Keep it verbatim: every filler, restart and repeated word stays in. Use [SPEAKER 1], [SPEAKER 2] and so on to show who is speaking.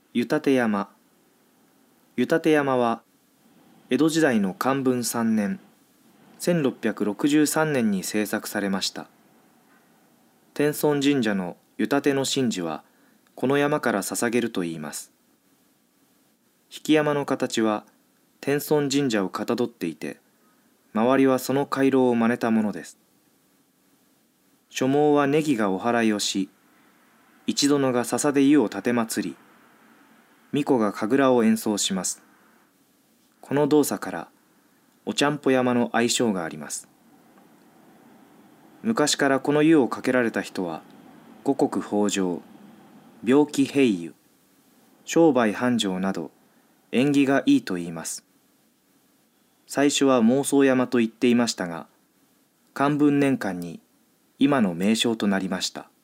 [SPEAKER 1] 湯立山。湯立山は、江戸時代の寛文さんねん、せんろっぴゃくろくじゅうさんねんに制作されました。天孫神社の湯立の神事は、この山から捧げるといいます。引山の形は、天孫神社をかたどっていて、周りはその回廊を真似たものです。所網はネギがお祓いをし、一度のが笹で湯を立て祭り、巫女が神楽を演奏します。この動作から、おちゃんぽ山の愛称があります。昔からこの湯をかけられた人は、五穀豊穣、病気平癒、商売繁盛など、縁起がいいと言います。最初は妄想山と言っていましたが、寛文年間に今の名称となりました。